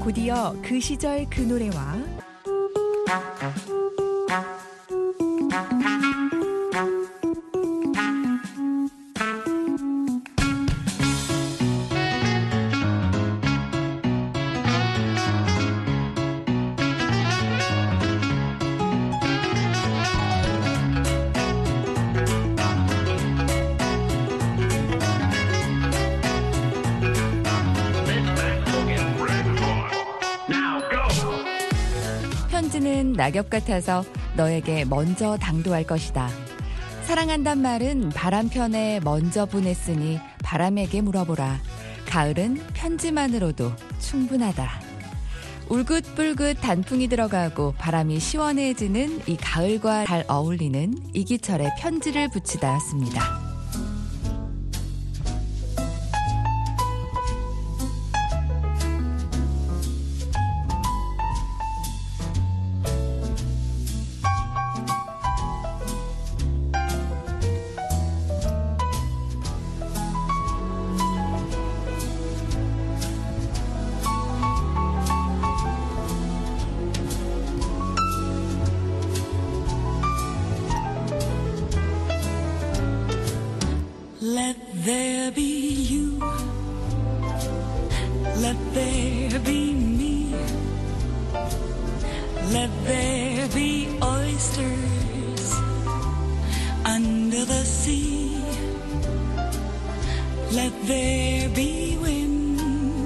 곧이어 그 시절 그 노래와 편지는 낙엽 같아서 너에게 먼저 당도할 것이다. 사랑한단 말은 바람편에 먼저 보냈으니 바람에게 물어보라. 가을은 편지만으로도 충분하다. 울긋불긋 단풍이 들어가고 바람이 시원해지는 이 가을과 잘 어울리는 이기철의 편지를 붙이다였습니다. Let there be you. Let there be me. Let there be oysters under the sea. Let there be wind,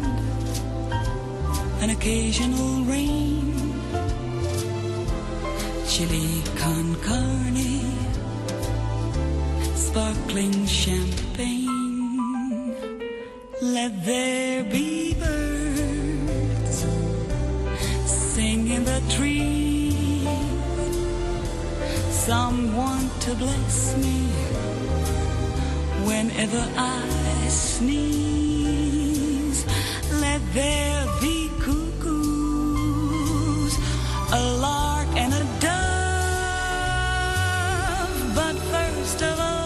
an occasional rain, chili con carne, sparkling champagne. Let there be birds sing in the trees. Someone to bless me whenever I sneeze. Let there be cuckoos, a lark and a dove. But first of all,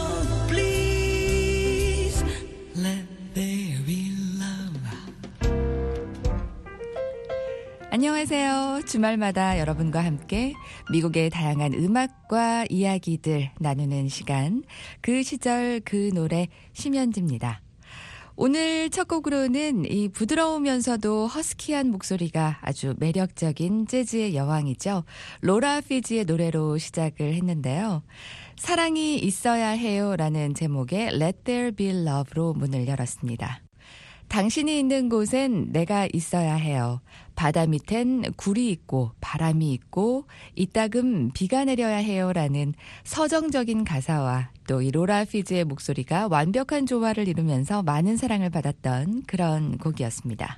안녕하세요. 주말마다 여러분과 함께 미국의 다양한 음악과 이야기들 나누는 시간, 그 시절 그 노래 심연지입니다. 오늘 첫 곡으로는 이 부드러우면서도 허스키한 목소리가 아주 매력적인 재즈의 여왕이죠. 로라 피지의 노래로 시작을 했는데요. 사랑이 있어야 해요라는 제목의 Let There Be Love로 문을 열었습니다. 당신이 있는 곳엔 내가 있어야 해요. 바다 밑엔 굴이 있고 바람이 있고 이따금 비가 내려야 해요라는 서정적인 가사와 또 이 로라 피즈의 목소리가 완벽한 조화를 이루면서 많은 사랑을 받았던 그런 곡이었습니다.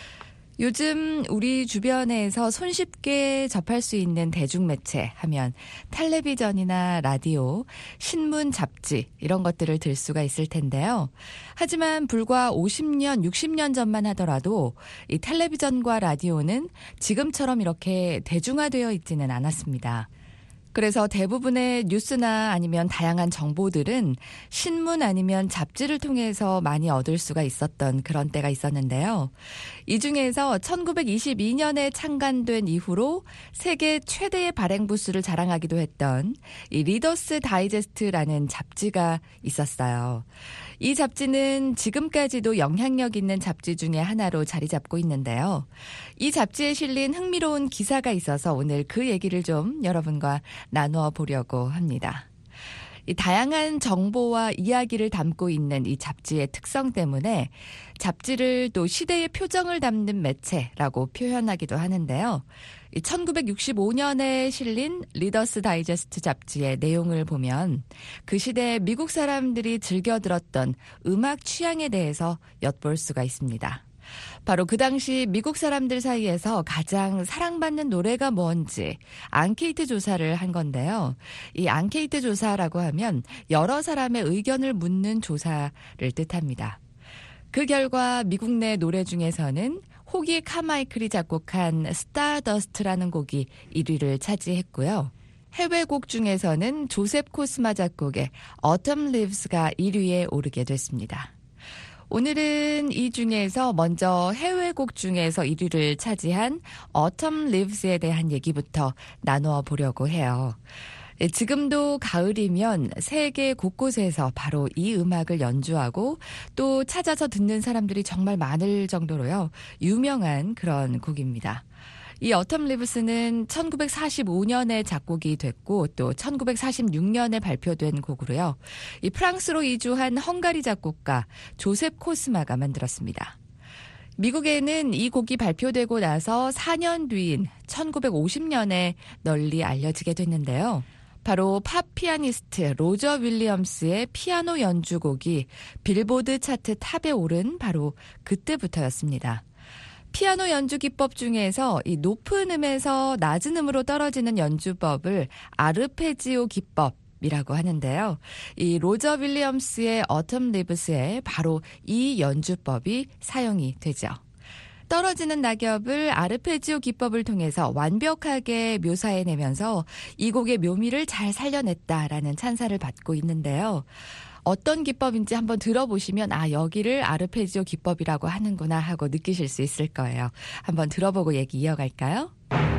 요즘 우리 주변에서 손쉽게 접할 수 있는 대중매체 하면 텔레비전이나 라디오, 신문, 잡지 이런 것들을 들 수가 있을 텐데요. 하지만 불과 50년, 60년 전만 하더라도 이 텔레비전과 라디오는 지금처럼 이렇게 대중화되어 있지는 않았습니다. 그래서 대부분의 뉴스나 아니면 다양한 정보들은 신문 아니면 잡지를 통해서 많이 얻을 수가 있었던 그런 때가 있었는데요. 이 중에서 1922년에 창간된 이후로 세계 최대의 발행 부수를 자랑하기도 했던 이 리더스 다이제스트라는 잡지가 있었어요. 이 잡지는 지금까지도 영향력 있는 잡지 중에 하나로 자리 잡고 있는데요. 이 잡지에 실린 흥미로운 기사가 있어서 오늘 그 얘기를 좀 여러분과 나누어 보려고 합니다. 이 다양한 정보와 이야기를 담고 있는 이 잡지의 특성 때문에 잡지를 또 시대의 표정을 담는 매체라고 표현하기도 하는데요. 1965년에 실린 리더스 다이제스트 잡지의 내용을 보면 그 시대 미국 사람들이 즐겨 들었던 음악 취향에 대해서 엿볼 수가 있습니다. 바로 그 당시 미국 사람들 사이에서 가장 사랑받는 노래가 뭔지 앙케이트 조사를 한 건데요. 이 앙케이트 조사라고 하면 여러 사람의 의견을 묻는 조사를 뜻합니다. 그 결과 미국 내 노래 중에서는 호기 카마이클이 작곡한 스타더스트라는 곡이 1위를 차지했고요. 해외곡 중에서는 조셉 코스마 작곡의 Autumn Leaves가 1위에 오르게 됐습니다. 오늘은 이 중에서 먼저 해외곡 중에서 1위를 차지한 Autumn Leaves에 대한 얘기부터 나누어 보려고 해요. 지금도 가을이면 세계 곳곳에서 바로 이 음악을 연주하고 또 찾아서 듣는 사람들이 정말 많을 정도로요. 유명한 그런 곡입니다. 이 Autumn Leaves는 1945년에 작곡이 됐고 또 1946년에 발표된 곡으로요. 이 프랑스로 이주한 헝가리 작곡가 조셉 코스마가 만들었습니다. 미국에는 이 곡이 발표되고 나서 4년 뒤인 1950년에 널리 알려지게 됐는데요. 바로 팝 피아니스트 로저 윌리엄스의 피아노 연주곡이 빌보드 차트 탑에 오른 바로 그때부터였습니다. 피아노 연주 기법 중에서 이 높은 음에서 낮은 음으로 떨어지는 연주법을 아르페지오 기법이라고 하는데요. 이 로저 윌리엄스의 Autumn Leaves에 바로 이 연주법이 사용이 되죠. 떨어지는 낙엽을 아르페지오 기법을 통해서 완벽하게 묘사해내면서 이 곡의 묘미를 잘 살려냈다라는 찬사를 받고 있는데요. 어떤 기법인지 한번 들어보시면 여기를 아르페지오 기법이라고 하는구나 하고 느끼실 수 있을 거예요. 한번 들어보고 얘기 이어갈까요?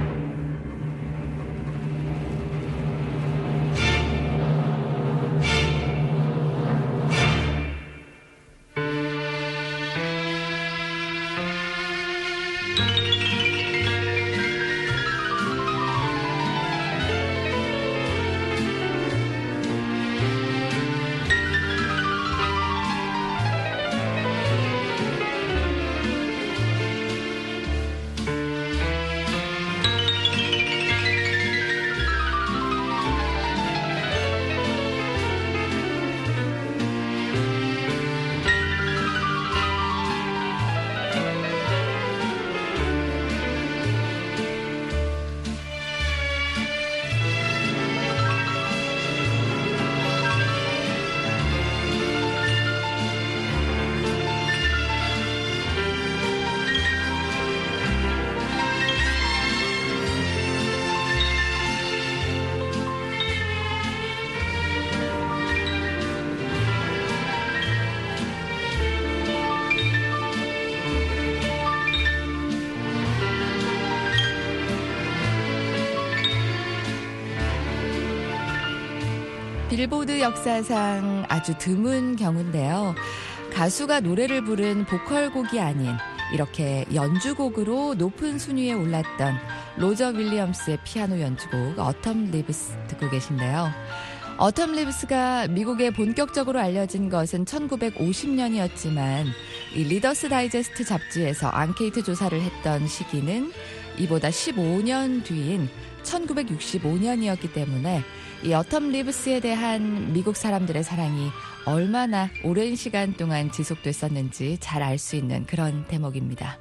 빌보드 역사상 아주 드문 경우인데요. 가수가 노래를 부른 보컬곡이 아닌 이렇게 연주곡으로 높은 순위에 올랐던 로저 윌리엄스의 피아노 연주곡 Autumn Leaves 듣고 계신데요. Autumn Leaves가 미국에 본격적으로 알려진 것은 1950년이었지만 이 리더스 다이제스트 잡지에서 앙케이트 조사를 했던 시기는 이보다 15년 뒤인 1965년이었기 때문에 이 Autumn Leaves에 대한 미국 사람들의 사랑이 얼마나 오랜 시간 동안 지속됐었는지 잘 알 수 있는 그런 대목입니다.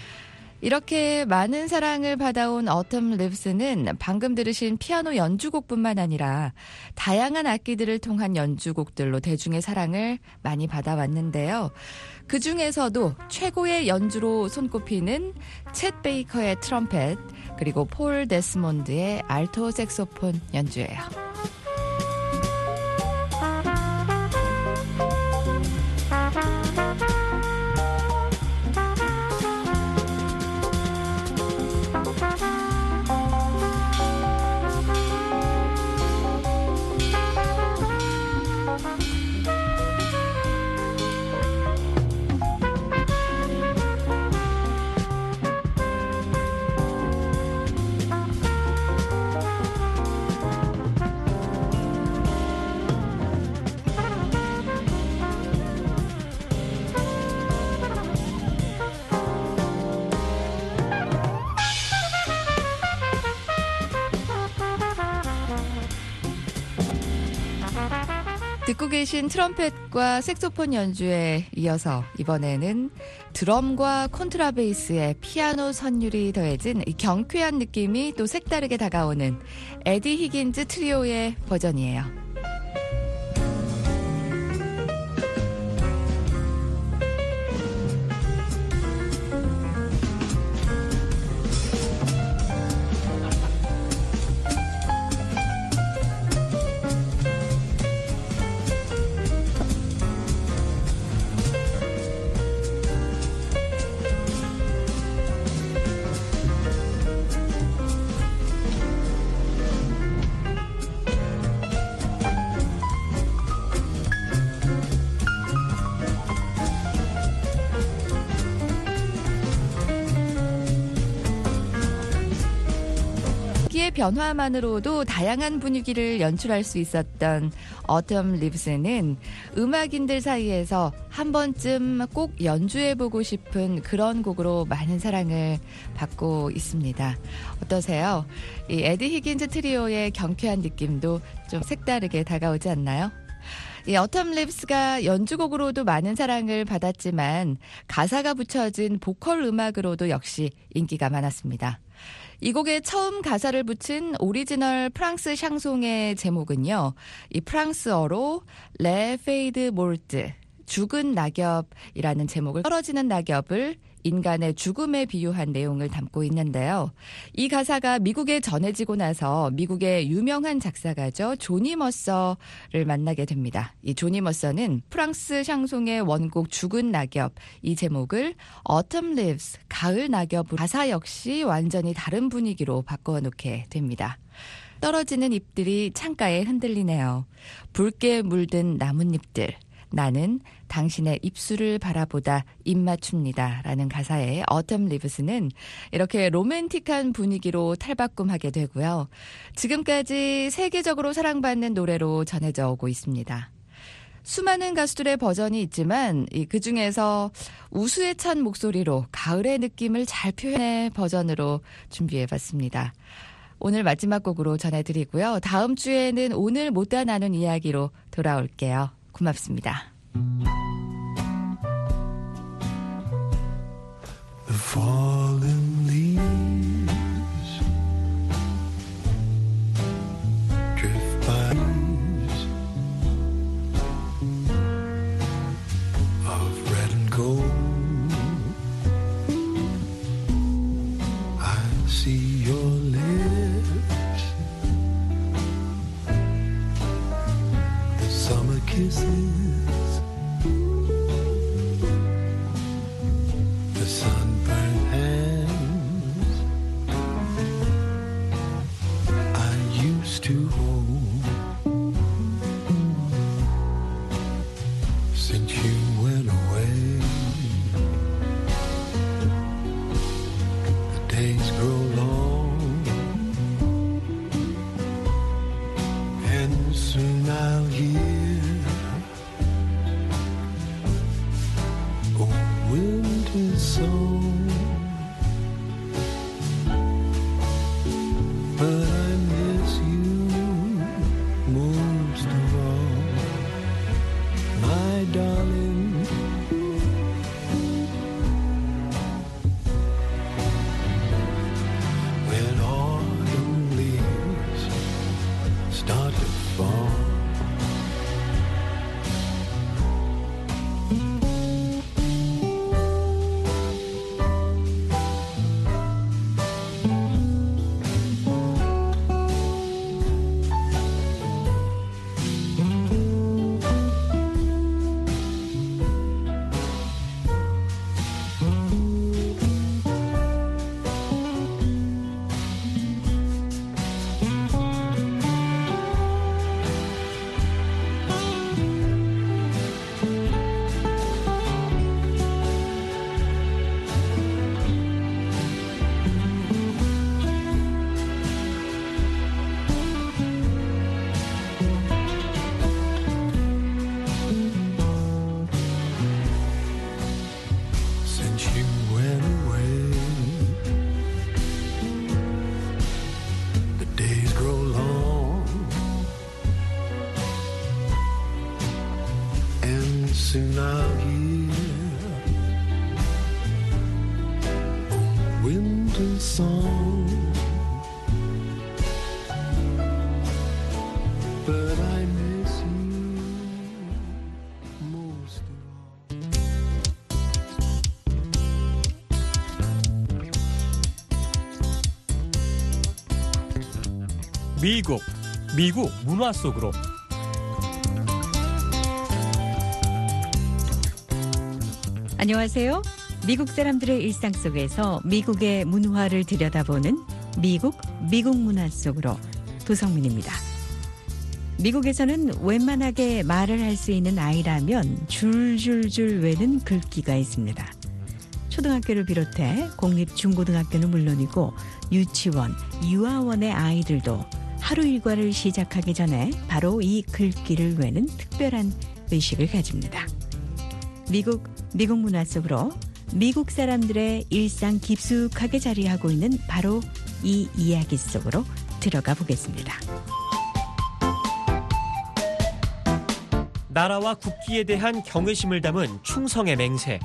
이렇게 많은 사랑을 받아온 Autumn Leaves는 방금 들으신 피아노 연주곡뿐만 아니라 다양한 악기들을 통한 연주곡들로 대중의 사랑을 많이 받아왔는데요. 그 중에서도 최고의 연주로 손꼽히는 챗 베이커의 트럼펫 그리고 폴 데스몬드의 알토 색소폰 연주예요. 듣고 계신 트럼펫과 색소폰 연주에 이어서 이번에는 드럼과 콘트라베이스의 피아노 선율이 더해진 이 경쾌한 느낌이 또 색다르게 다가오는 에디 히긴즈 트리오의 버전이에요. 곡의 변화만으로도 다양한 분위기를 연출할 수 있었던 Autumn Leaves는 음악인들 사이에서 한 번쯤 꼭 연주해보고 싶은 그런 곡으로 많은 사랑을 받고 있습니다. 어떠세요? 이 에디 히긴즈 트리오의 경쾌한 느낌도 좀 색다르게 다가오지 않나요? 이 Autumn Leaves가 연주곡으로도 많은 사랑을 받았지만 가사가 붙여진 보컬 음악으로도 역시 인기가 많았습니다. 이 곡에 처음 가사를 붙인 오리지널 프랑스 샹송의 제목은요. 이 프랑스어로 Le Fade Morte, 죽은 낙엽이라는 제목을 떨어지는 낙엽을 인간의 죽음에 비유한 내용을 담고 있는데요. 이 가사가 미국에 전해지고 나서 미국의 유명한 작사가죠. 조니 머서를 만나게 됩니다. 이 조니 머서는 프랑스 샹송의 원곡 죽은 낙엽, 이 제목을 Autumn Leaves, 가을 낙엽으로 가사 역시 완전히 다른 분위기로 바꿔놓게 됩니다. 떨어지는 잎들이 창가에 흔들리네요. 붉게 물든 나뭇잎들. 나는 당신의 입술을 바라보다 입맞춥니다. 라는 가사의 Autumn Leaves는 이렇게 로맨틱한 분위기로 탈바꿈하게 되고요. 지금까지 세계적으로 사랑받는 노래로 전해져 오고 있습니다. 수많은 가수들의 버전이 있지만 그중에서 우수에 찬 목소리로 가을의 느낌을 잘 표현해 버전으로 준비해봤습니다. 오늘 마지막 곡으로 전해드리고요. 다음 주에는 오늘 못다 나눈 이야기로 돌아올게요. 고맙습니다. The fallen leaves drift by of red and gold. I see your lips, the summer kisses, the sunburned hands I used to hold. Since you went away, the days grow long, and soon I'll hear a winter song. But I miss you most of all, my darling. When autumn leaves start to fall, since you went away, the days grow long, and soon I'll hear a winter song. But I miss you most of all. 미국 문화 속으로. 안녕하세요. 미국 사람들의 일상 속에서 미국의 문화를 들여다보는 미국 문화 속으로 도성민입니다. 미국에서는 웬만하게 말을 할 수 있는 아이라면 줄줄줄 외는 글귀가 있습니다. 초등학교를 비롯해 공립 중고등학교는 물론이고 유치원, 유아원의 아이들도 하루 일과를 시작하기 전에 바로 이 글귀를 외는 특별한 의식을 가집니다. 미국 문화 속으로 미국 사람들의 일상 깊숙하게 자리하고 있는 바로 이 이야기 속으로 들어가 보겠습니다. 나라와 국기에 대한 경외심을 담은 충성의 맹세.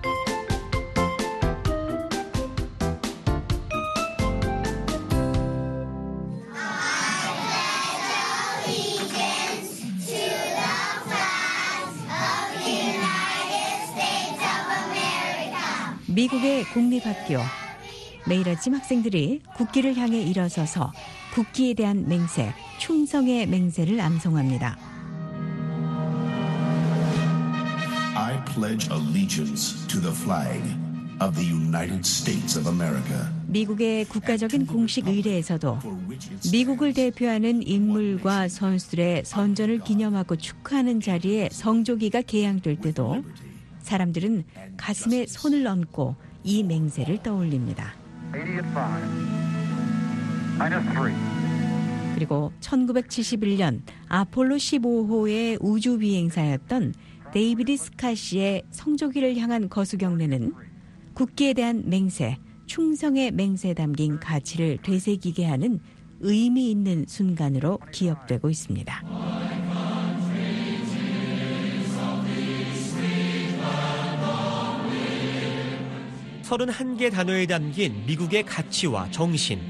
미국의 공립학교. 매일 아침 학생들이 국기를 향해 일어서서 국기에 대한 맹세, 충성의 맹세를 암송합니다. I pledge allegiance to the flag of the United States of America. 미국의 국가적인 공식 의례에서도 미국을 대표하는 인물과 선수들의 선전을 기념하고 축하하는 자리에 성조기가 개양될 때도 사람들은 가슴에 손을 얹고 이 맹세를 떠올립니다. 그리고 1971년 아폴로 15호의 우주 비행사였던 데이비드 스캇의 성조기를 향한 거수 경례는 국기에 대한 맹세, 충성의 맹세에 담긴 가치를 되새기게 하는 의미 있는 순간으로 기억되고 있습니다. 31개 단어에 담긴 미국의 가치와 정신.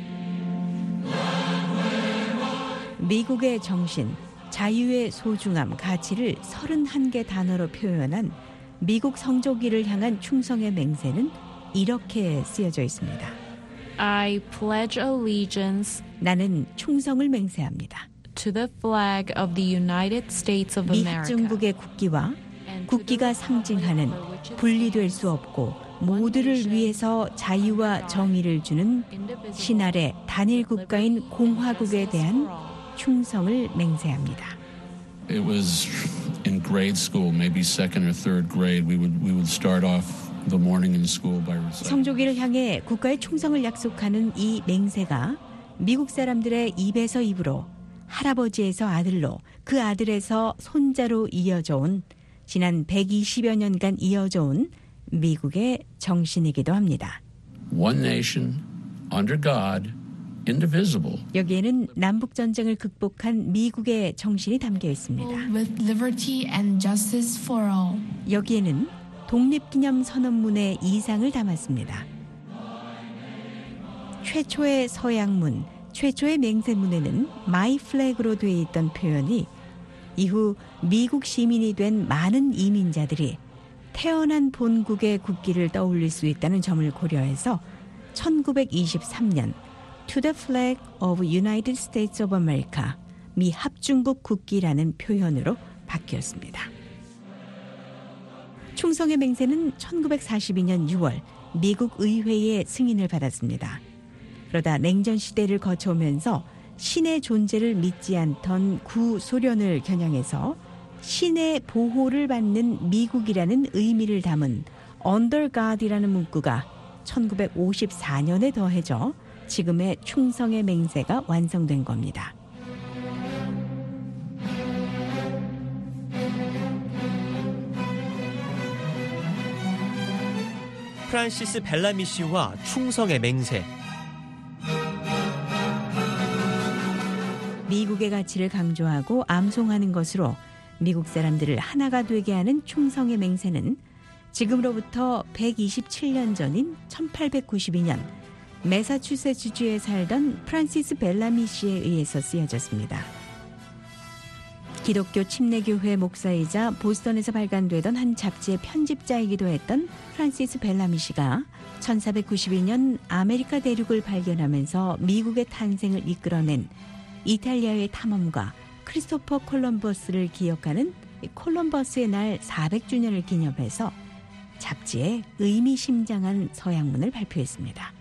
미국의 정신, 자유의 소중함, 가치를 31개 단어로 표현한 미국 성조기를 향한 충성의 맹세는 이렇게 쓰여져 있습니다. I pledge allegiance 나는 충성을 맹세합니다. to the flag of the United States of 미 America. 합중국의 국기와 국기가 상징하는 분리될 수 없고 모두를 위해서 자유와 정의를 주는 신할의 단일 국가인 공화국에 대한 충성을 맹세합니다. It was in grade school, maybe second or third grade. We would start off the morning in school by reciting. 성조기를 향해 국가의 충성을 약속하는 이 맹세가 미국 사람들의 입에서 입으로, 할아버지에서 아들로, 그 아들에서 손자로 이어져 온 지난 120여 년간 이어져 온 미국의 정신이기도 합니다. One nation, under God, indivisible. 여기에는 남북전쟁을 극복한 미국의 정신이 담겨 있습니다. with liberty and justice for all. 여기에는 독립기념선언문의 이상을 담았습니다. 최초의 서양문, 최초의 맹세문에는 My Flag으로 되어 있던 표현이 이후 미국 시민이 된 많은 이민자들이 태어난 본국의 국기를 떠올릴 수 있다는 점을 고려해서 1923년 To the Flag of United States of America, 미 합중국 국기라는 표현으로 바뀌었습니다. 충성의 맹세는 1942년 6월 미국 의회의 승인을 받았습니다. 그러다 냉전 시대를 거쳐오면서 신의 존재를 믿지 않던 구소련을 겨냥해서 신의 보호를 받는 미국이라는 의미를 담은 Under God이라는 문구가 1954년에 더해져 지금의 충성의 맹세가 완성된 겁니다. 프란시스 벨라미 씨와 충성의 맹세. 미국의 가치를 강조하고 암송하는 것으로 미국 사람들을 하나가 되게 하는 충성의 맹세는 지금으로부터 127년 전인 1892년 매사추세츠주에 살던 프란시스 벨라미 씨에 의해서 쓰여졌습니다. 기독교 침례교회 목사이자 보스턴에서 발간되던 한 잡지의 편집자이기도 했던 프란시스 벨라미 씨가 1492년 아메리카 대륙을 발견하면서 미국의 탄생을 이끌어낸 이탈리아의 탐험가 크리스토퍼 콜럼버스를 기억하는 콜럼버스의 날 400주년을 기념해서 잡지에 의미심장한 서양문을 발표했습니다.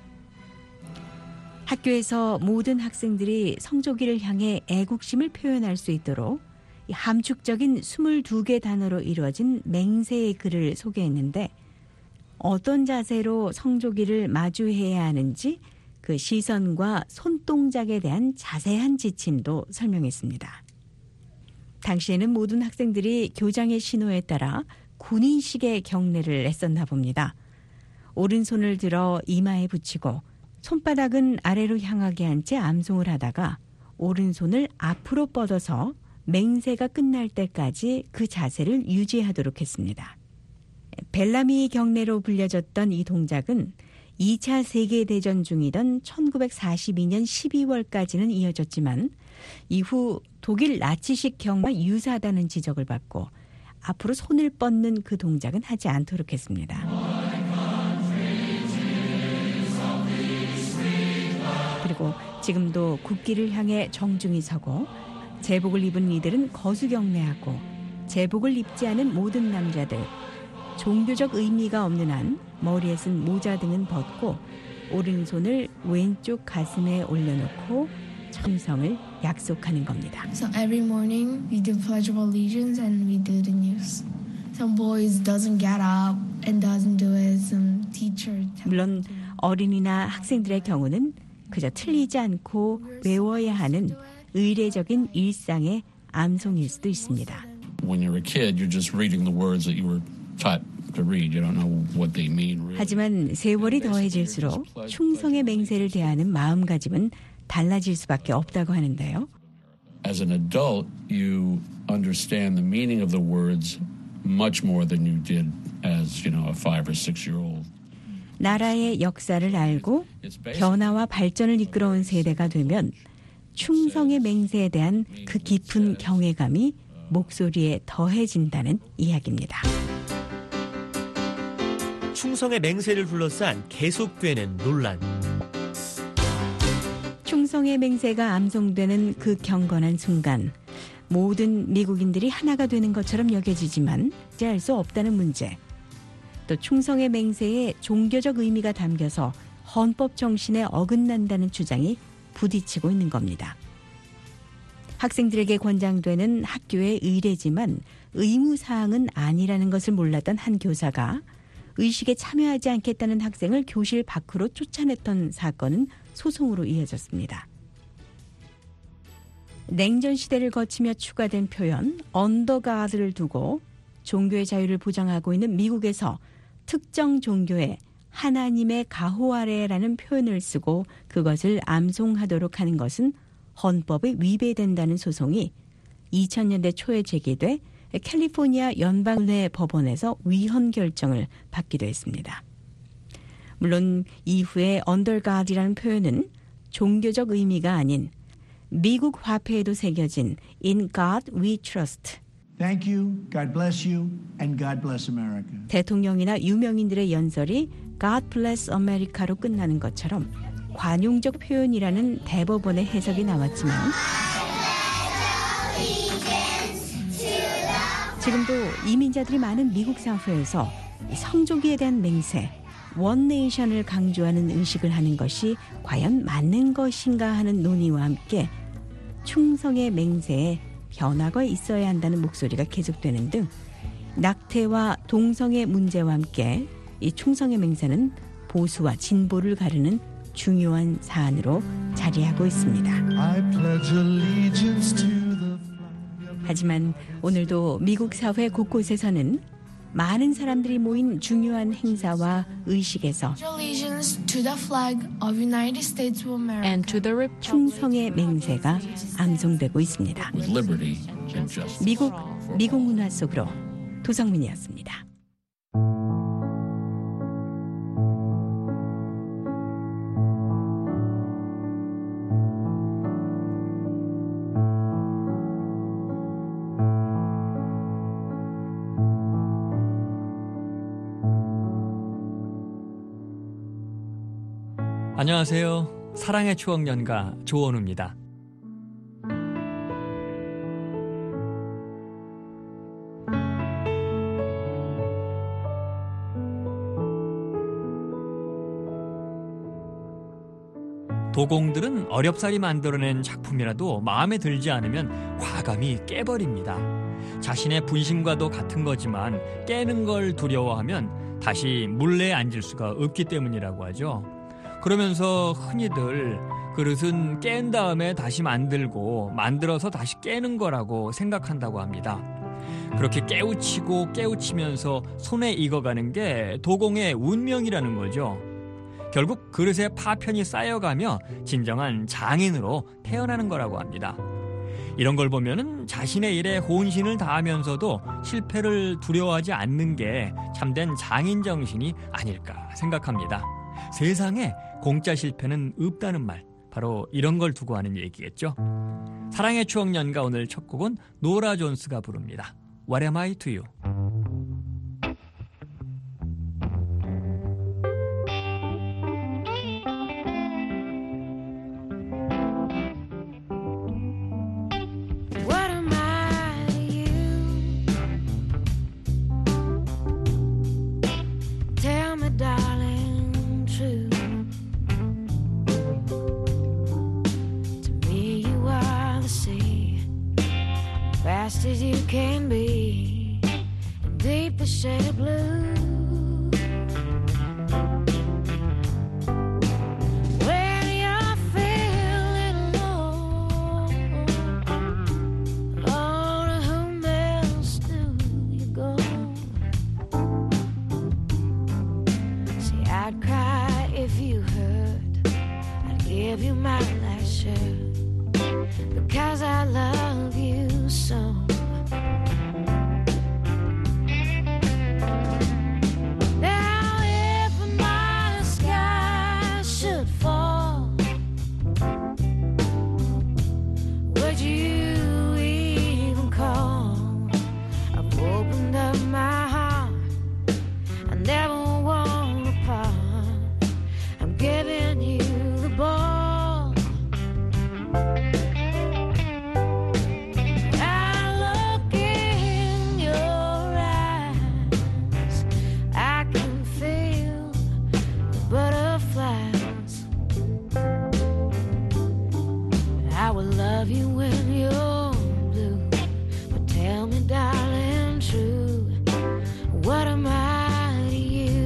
학교에서 모든 학생들이 성조기를 향해 애국심을 표현할 수 있도록 함축적인 22개 단어로 이루어진 맹세의 글을 소개했는데 어떤 자세로 성조기를 마주해야 하는지 그 시선과 손동작에 대한 자세한 지침도 설명했습니다. 당시에는 모든 학생들이 교장의 신호에 따라 군인식의 경례를 했었나 봅니다. 오른손을 들어 이마에 붙이고 손바닥은 아래로 향하게 한 채 암송을 하다가 오른손을 앞으로 뻗어서 맹세가 끝날 때까지 그 자세를 유지하도록 했습니다. 벨라미 경례로 불려졌던 이 동작은 2차 세계대전 중이던 1942년 12월까지는 이어졌지만 이후 독일 나치식 경례와 유사하다는 지적을 받고 앞으로 손을 뻗는 그 동작은 하지 않도록 했습니다. 그리고 지금도 국기를 향해 정중히 서고 제복을 입은 이들은 거수 경례하고 제복을 입지 않은 모든 남자들 종교적 의미가 없는 한 머리에 쓴 모자 등은 벗고 오른손을 왼쪽 가슴에 올려놓고 충성을 약속하는 겁니다. So every morning we do Pledge of Allegiance and we do the news. Some boys doesn't get up and doesn't do it. Some teacher. 물론 어린이나 학생들의 경우는 그저 틀리지 않고 외워야 하는 의례적인 일상의 암송일 수도 있습니다. When you're a kid, you're just reading the words that you were taught to read. You don't know what they mean. Really. 하지만 세월이 더해질수록 충성의 맹세를 대하는 마음가짐은 달라질 수밖에 없다고 하는데요. As an adult, you understand the meaning of the words much more than you did as, a 5 or 6-year-old. 나라의 역사를 알고 변화와 발전을 이끌어온 세대가 되면 충성의 맹세에 대한 그 깊은 경외감이 목소리에 더해진다는 이야기입니다. 충성의 맹세를 둘러싼 계속되는 논란. 충성의 맹세가 암송되는 그 경건한 순간 모든 미국인들이 하나가 되는 것처럼 여겨지지만 이해할 수 없다는 문제. 또 충성의 맹세에 종교적 의미가 담겨서 헌법 정신에 어긋난다는 주장이 부딪히고 있는 겁니다. 학생들에게 권장되는 학교의 의례지만 의무사항은 아니라는 것을 몰랐던 한 교사가 의식에 참여하지 않겠다는 학생을 교실 밖으로 쫓아냈던 사건은 소송으로 이어졌습니다. 냉전 시대를 거치며 추가된 표현 언더가드를 두고 종교의 자유를 보장하고 있는 미국에서 특정 종교에 하나님의 가호 아래라는 표현을 쓰고 그것을 암송하도록 하는 것은 헌법에 위배된다는 소송이 2000년대 초에 제기돼 캘리포니아 연방의 법원에서 위헌 결정을 받기도 했습니다. 물론 이후에 언더가드라는 표현은 종교적 의미가 아닌 미국 화폐에도 새겨진 In God We Trust. Thank you, God bless you, and God bless America. 대통령이나 유명인들의 연설이 God bless America로 끝나는 것처럼 관용적 표현이라는 대법원의 해석이 나왔지만 지금도 이민자들이 많은 미국 사회에서 성조기에 대한 맹세, 원네이션을 강조하는 의식을 하는 것이 과연 맞는 것인가 하는 논의와 함께 충성의 맹세에 변화가 있어야 한다는 목소리가 계속되는 등 낙태와 동성애 문제와 함께 이 충성의 맹세는 보수와 진보를 가르는 중요한 사안으로 자리하고 있습니다. 하지만 오늘도 미국 사회 곳곳에서는 많은 사람들이 모인 중요한 행사와 의식에서 충성의 맹세가 암송되고 있습니다. 미국 문화 속으로 도성민이었습니다. 안녕하세요. 사랑의 추억 연가 조원우입니다. 도공들은 어렵사리 만들어낸 작품이라도 마음에 들지 않으면 과감히 깨버립니다. 자신의 분신과도 같은 거지만 깨는 걸 두려워하면 다시 물레에 앉을 수가 없기 때문이라고 하죠. 그러면서 흔히들 그릇은 깬 다음에 다시 만들어서 다시 깨는 거라고 생각한다고 합니다. 그렇게 깨우치면서 손에 익어가는 게 도공의 운명이라는 거죠. 결국 그릇에 파편이 쌓여가며 진정한 장인으로 태어나는 거라고 합니다. 이런 걸 보면은 자신의 일에 혼신을 다하면서도 실패를 두려워하지 않는 게 참된 장인 정신이 아닐까 생각합니다. 세상에 공짜 실패는 없다는 말, 바로 이런 걸 두고 하는 얘기겠죠. 사랑의 추억 연가 오늘 첫 곡은 노라 존스가 부릅니다. What am I to you? What am I to you? Tell me, darling, true. To me, you are the sea, fast as you can be, deepest shade of blue. I'd cry if you hurt. I'd give you my last shirt because I love you so. Now if my sky should fall, would you even call? I've opened up my heart. I never giving you the ball. I look in your eyes, I can feel the butterflies. I will love you when you're blue, but tell me, darling, true, what am I to you?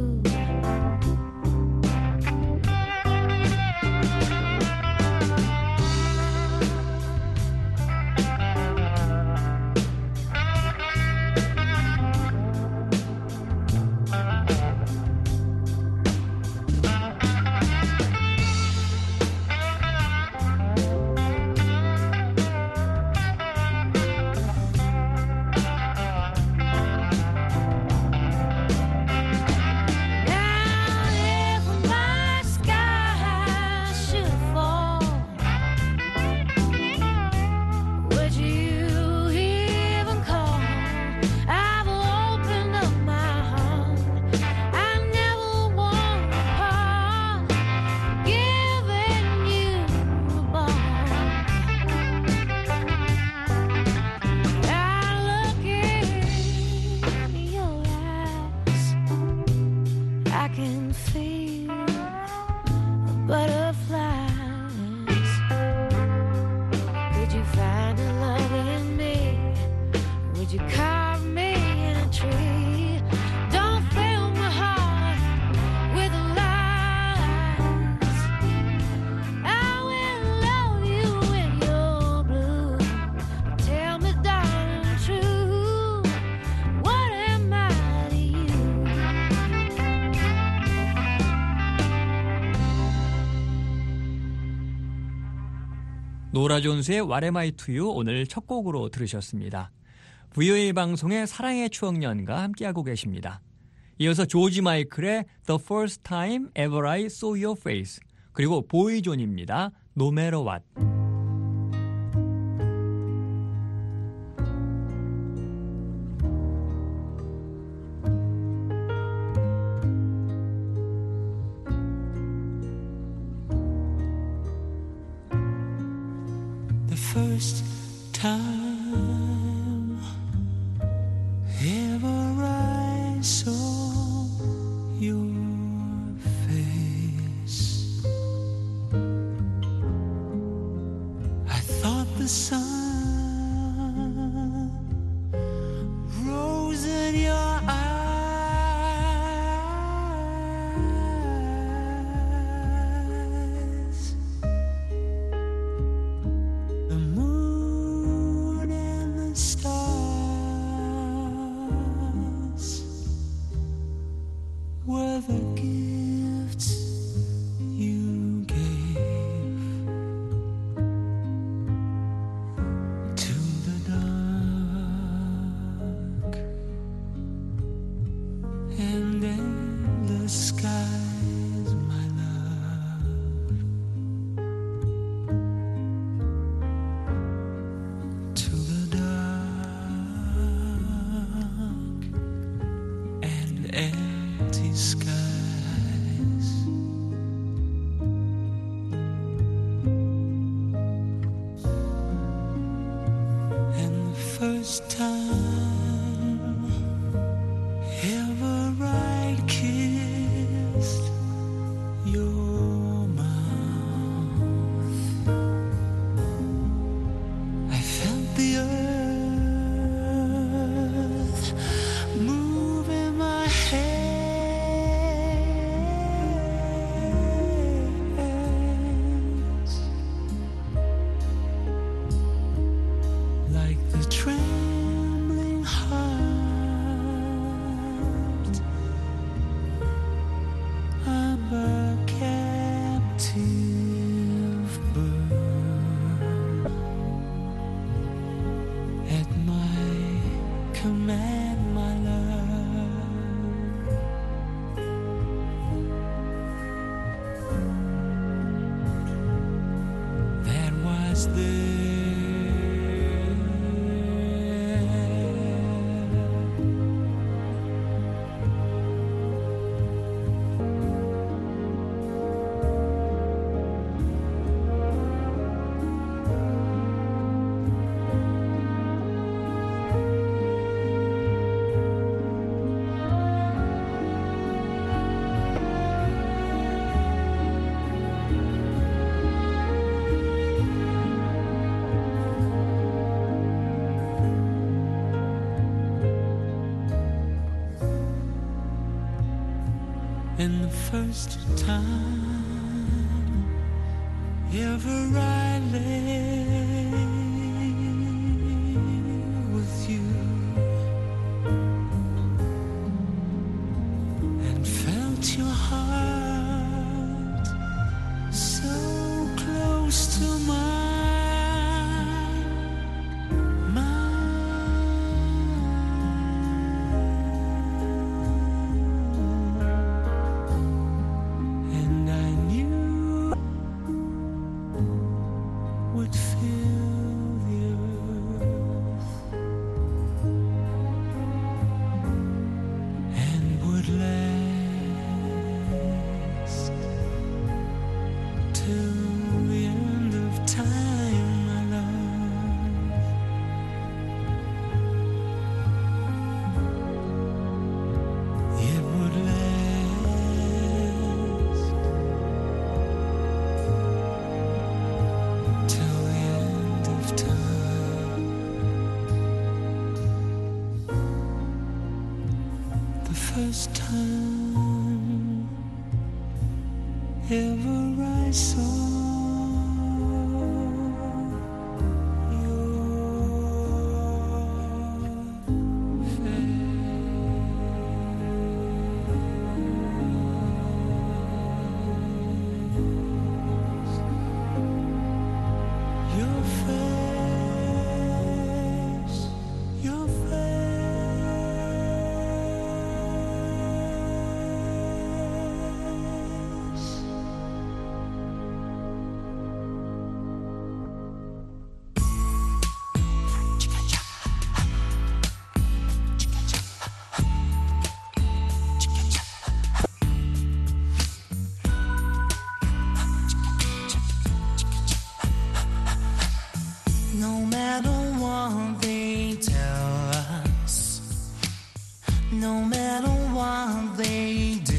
노라 존스의 What am I to you 오늘 첫 곡으로 들으셨습니다. VOA 방송의 사랑의 추억년과 함께하고 계십니다. 이어서 조지 마이클의 The First Time Ever I Saw Your Face, 그리고 보이존입니다. No Matter What. First time ever I saw your face, I thought the sun rose in your eyes. first time ever I kissed your mouth, I felt the earth move in my hands, like the trembling heart of a captive bird. At my command, my love, that was and the first time ever I lay with you and felt your heart so close to mine. And I knew would fill the earth and would last till the end of time, my love. It would last till the end of time. The first time ever I saw your face, your face. No matter what they tell us, no matter what they do,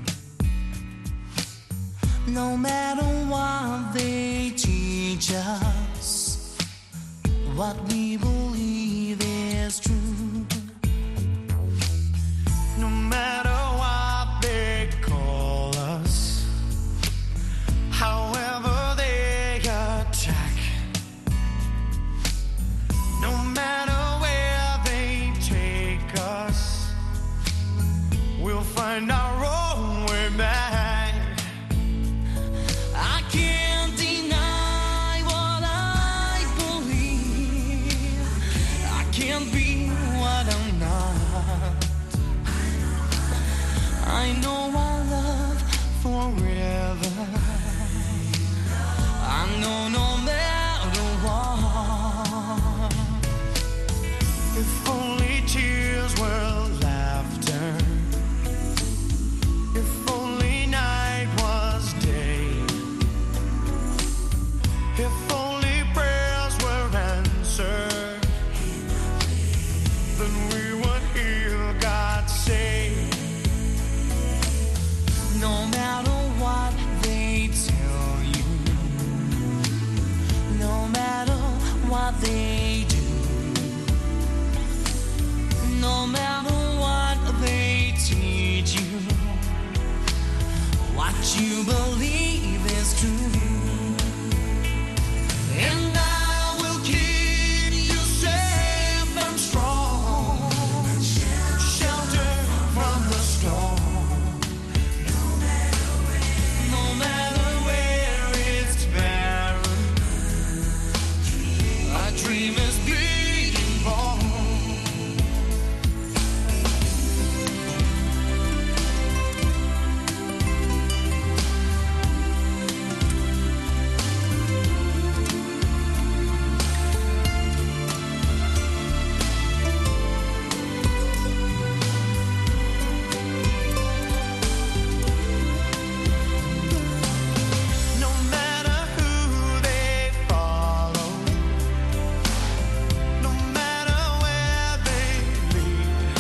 no matter what they teach us, what we believe is true. No matter what they call us, however they attack, no matter where they take us, we'll find our own way back. I can't deny what I believe. they do, no matter what they teach you, what you believe is true. And I will keep you safe and strong, shelter from the storm. No matter where it's barren, a dream is being born. No matter who they follow, no matter where they lead,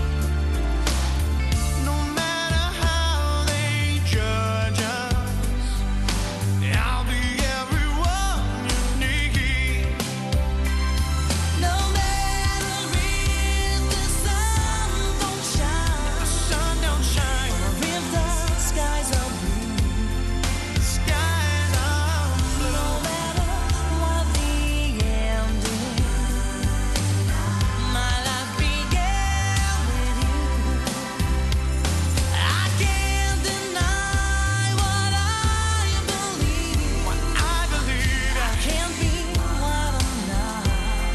no matter how they judge us, I'll be everyone you need. No matter if the sun don't shine, or if the skies are blue. Skies are blue. No matter what the end is, my life began with you. I can't deny what I believe. I can't be what I'm not.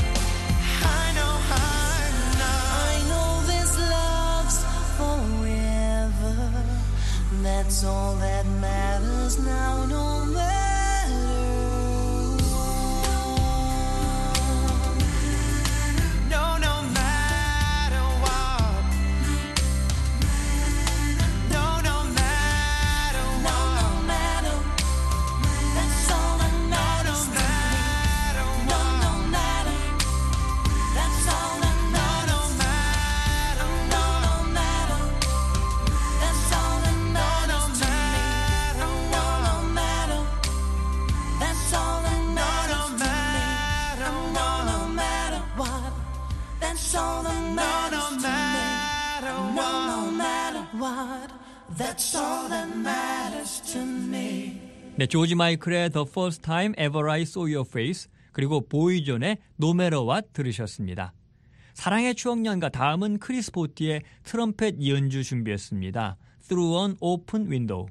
I know this love's forever. That's all that matters now, no matter what. No matter what. No matter what. No matter. That's all that matters to me. No matter. That's all that matters. No matter. No matter. That's all that matters to me. No matter. That's all that matters to me. No matter what. That's all that matters to me. No matter what. That's all that matters to me. 네, 조지 마이클의 The First Time Ever I Saw Your Face 그리고 보이존의 No Matter What 들으셨습니다. 사랑의 추억연가 다음은 크리스 보티의 트럼펫 연주 준비했습니다. Through an Open Window.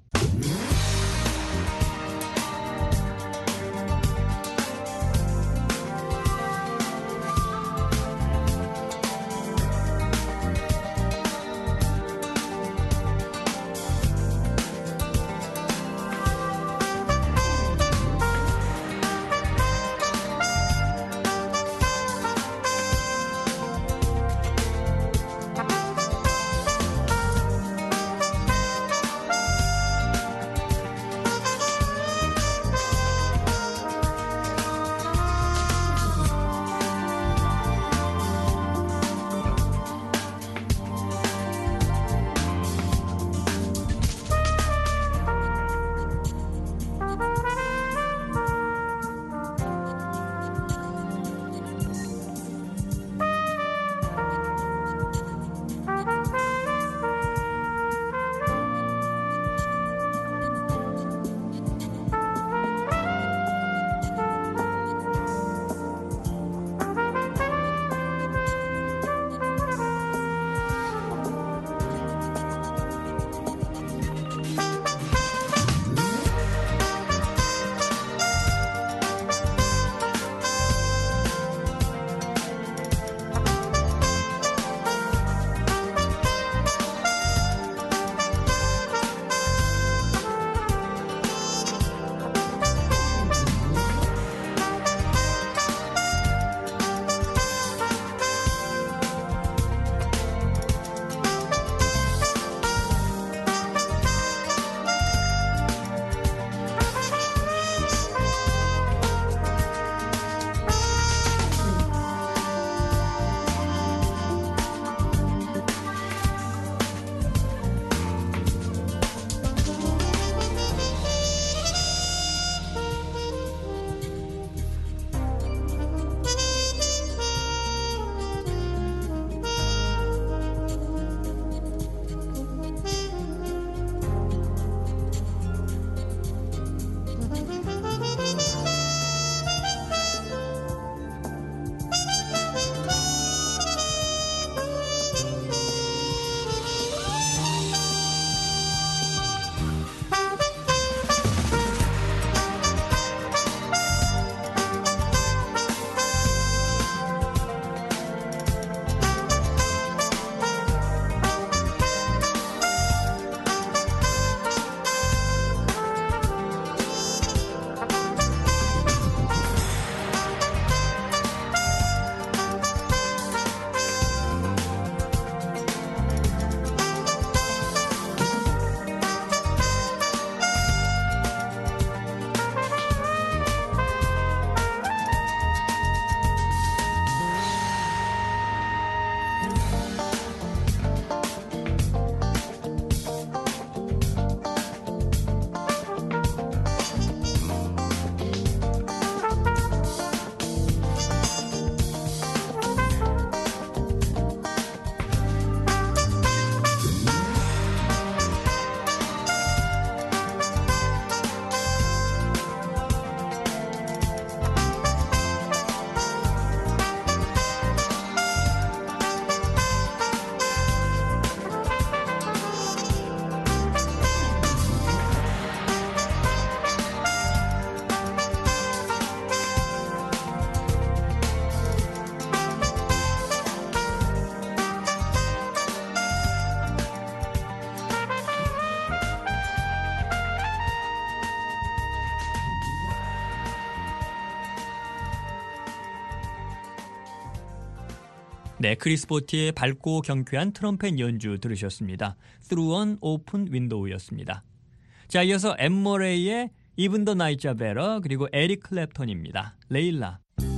네, 크리스 보티의 밝고 경쾌한 트럼펫 연주 들으셨습니다. Through an Open Window였습니다. 자, 이어서 엠머레이의 Even the Nights Are Better 그리고 에릭 클랩턴입니다. 레일라.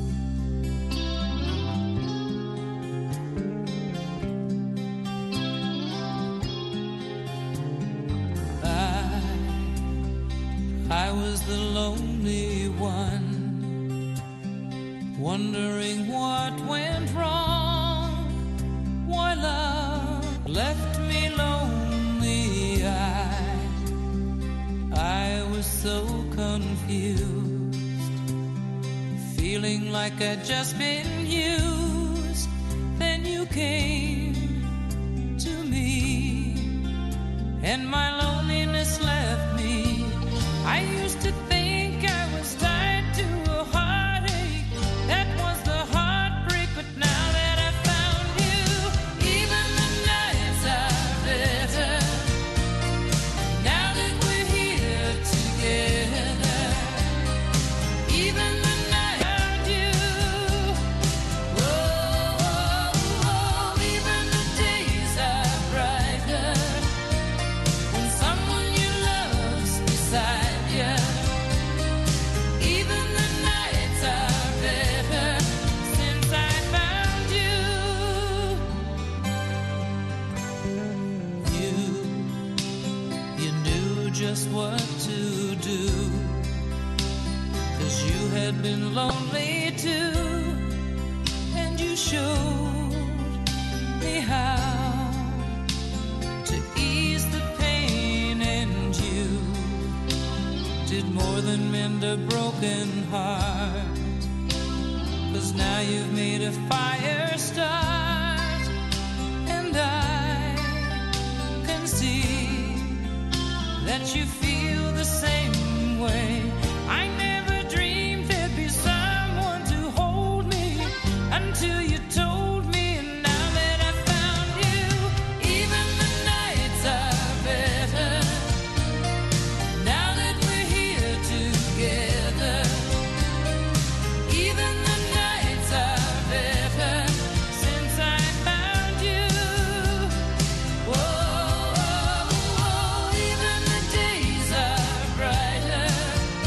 I was the lonely one, wondering what went wrong, why love left me lonely. I was so confused, feeling like I'd just been used. Then you came to me, and my loneliness left me. I used to think I was tied to a heartache. That was the heartbreak, but now that I found you, even the nights are better. Now that we're here together, even the night I found you. Oh, oh, oh, even the days are brighter when someone you love's beside. Just what to do, 'cause you had been lonely too, and you showed me how to ease the pain, and you did more than mend a broken heart, 'cause now you've made a fire start, and I can see that you feel the same way. I never dreamed there'd be someone to hold me until you told me, and now that I found you, even the nights are better. Now that we're here together, even the nights are better since I found you. Whoa. Even the days are brighter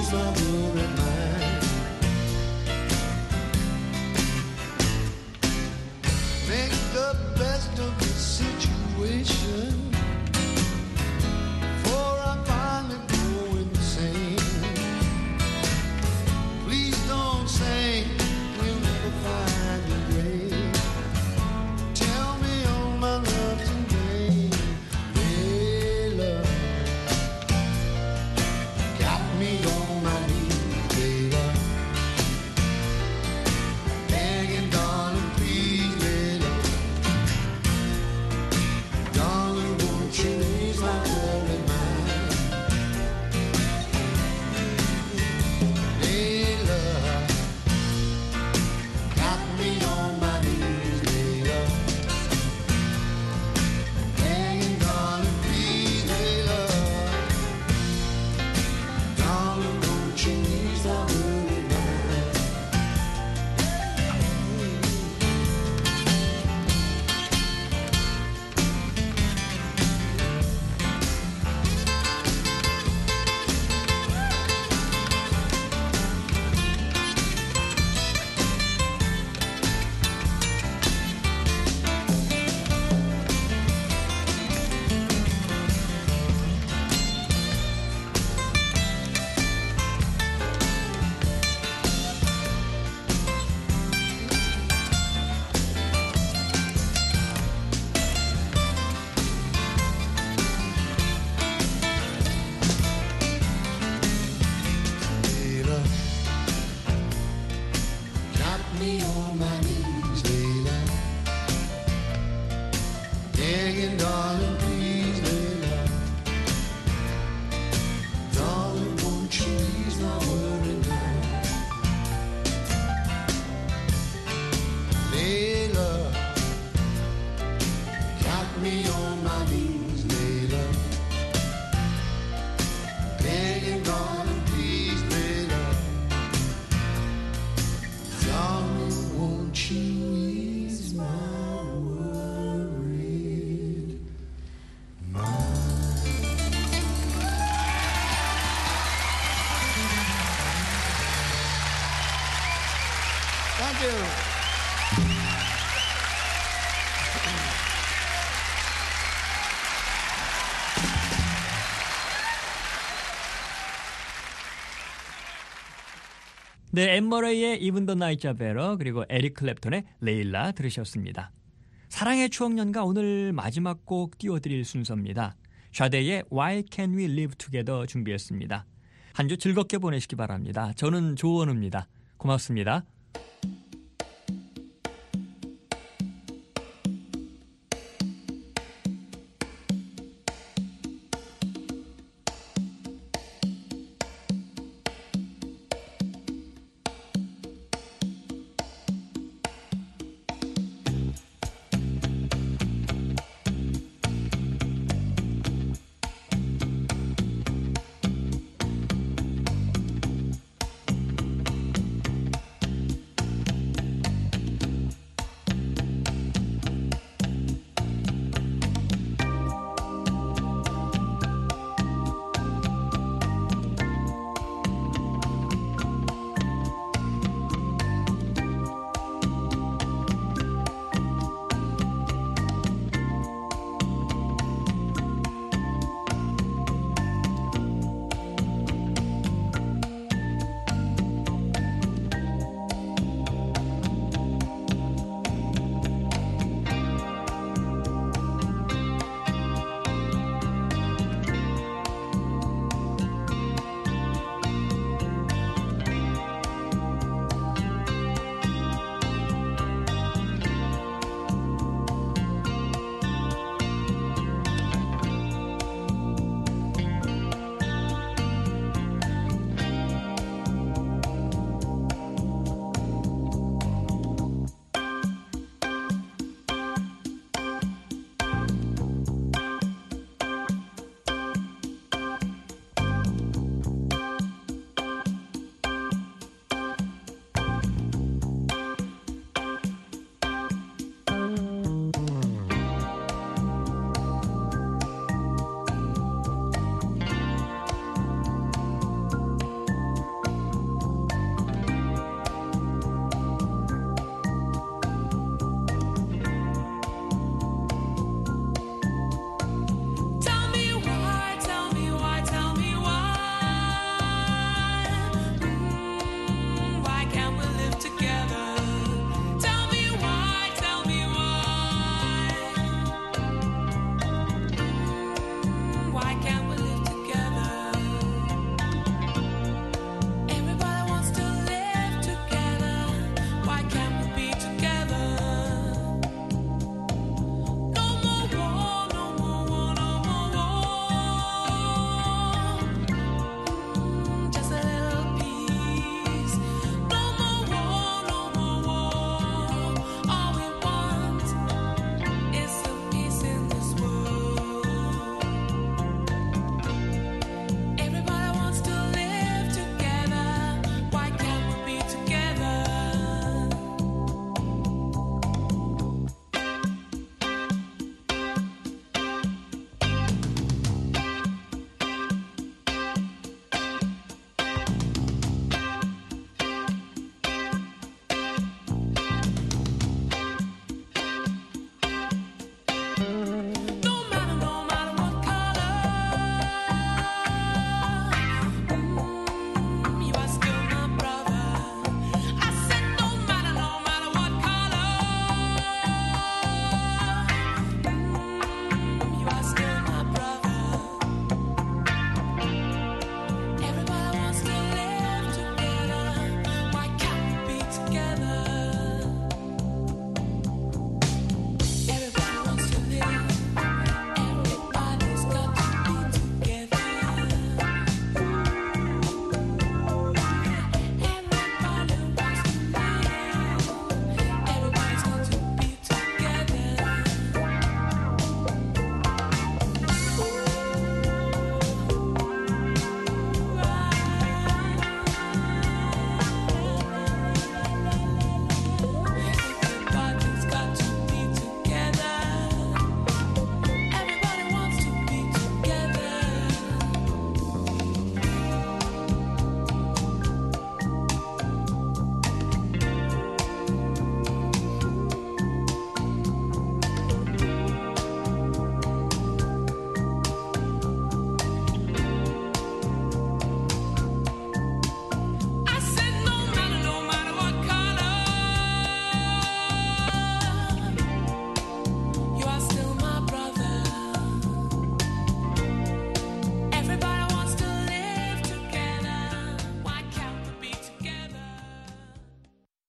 ease my worried mind. Make the best of the situation before I finally go insane. Please don't say we'll never find a grave. Tell me all my love today. Hey, love, got me on my knees, baby. Begging, darling, please, baby. Darling, won't you ease my worried mind? Hey, love, got me on my knees, baby. Begging, darling, please, baby. Darling, won't you ease my worried mind? Layla, got me on my knees, Layla. Begging, darling, please, Layla. Darling, won't you ease my worried mind? Layla, got me on my knees, Layla. Begging, darling, please, Layla. Darling, won't you ease my worried mind? Thank you. 네, 엠머레이의 Even the Nights Are Better 그리고 에릭 클랩톤의 레일라 들으셨습니다. 사랑의 추억연가 오늘 마지막 곡 띄워드릴 순서입니다. 샤데이의 Why Can't We Live Together 준비했습니다. 한 주 즐겁게 보내시기 바랍니다. 저는 조원우입니다. 고맙습니다.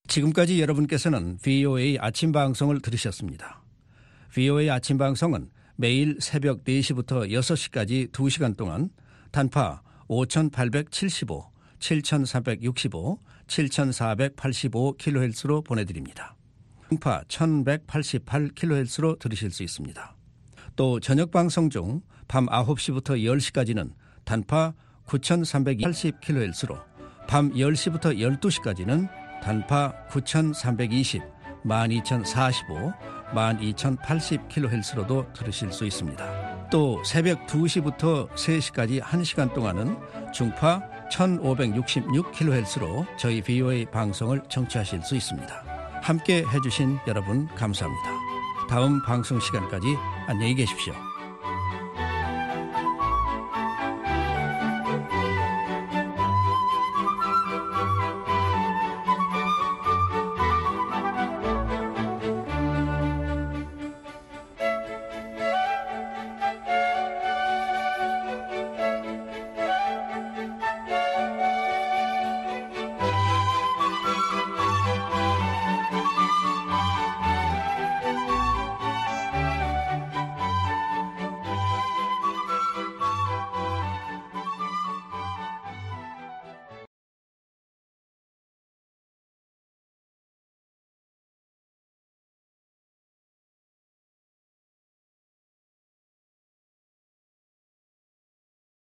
지금까지 여러분께서는 VOA 아침 방송을 들으셨습니다. VOA 아침 방송은 매일 새벽 4시부터 6시까지 2시간 동안 단파 5875, 7365, 7485kHz로 보내드립니다. 중파 1188kHz로 들으실 수 있습니다. 또 저녁 방송 중 밤 9시부터 10시까지는 단파 9380kHz로, 밤 10시부터 12시까지는 단파 9320, 12045, 12080kHz로도 들으실 수 있습니다. 또 새벽 2시부터 3시까지 1시간 동안은 중파 1566kHz로 저희 VOA 방송을 청취하실 수 있습니다. 함께 해주신 여러분 감사합니다. 다음 방송 시간까지 안녕히 계십시오.